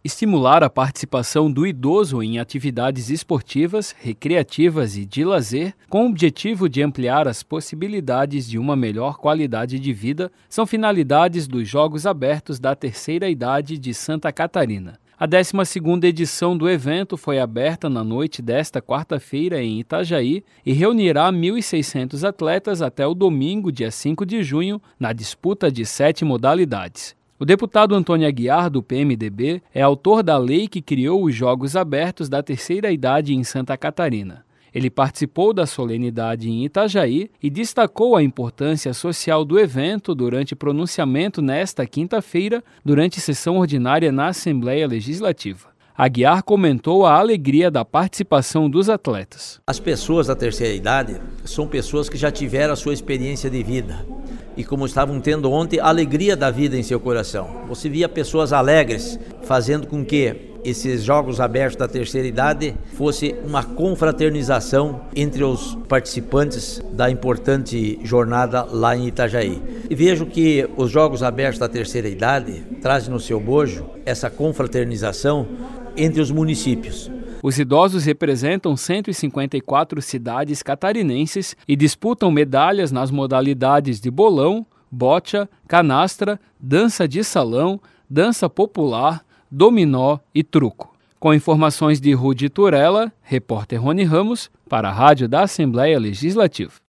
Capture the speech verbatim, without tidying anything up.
Estimular a participação do idoso em atividades esportivas, recreativas e de lazer, com o objetivo de ampliar as possibilidades de uma melhor qualidade de vida, são finalidades dos Jogos Abertos da Terceira Idade de Santa Catarina. A décima segunda edição do evento foi aberta na noite desta quarta-feira em Itajaí e reunirá mil e seiscentos atletas até o domingo, dia cinco de junho, na disputa de sete modalidades. O deputado Antônio Aguiar, do P M D B, é autor da lei que criou os Jogos Abertos da Terceira Idade em Santa Catarina. Ele participou da solenidade em Itajaí e destacou a importância social do evento durante pronunciamento nesta quinta-feira, durante sessão ordinária na Assembleia Legislativa. Aguiar comentou a alegria da participação dos atletas. As pessoas da terceira idade são pessoas que já tiveram a sua experiência de vida. E como estavam tendo ontem, a alegria da vida em seu coração. Você via pessoas alegres, fazendo com que esses Jogos Abertos da Terceira Idade fosse uma confraternização entre os participantes da importante jornada lá em Itajaí. E vejo que os Jogos Abertos da Terceira Idade trazem no seu bojo essa confraternização entre os municípios. Os idosos representam cento e cinquenta e quatro cidades catarinenses e disputam medalhas nas modalidades de bolão, bocha, canastra, dança de salão, dança popular, dominó e truco. Com informações de Rudy Turella, repórter Rony Ramos, para a Rádio da Assembleia Legislativa.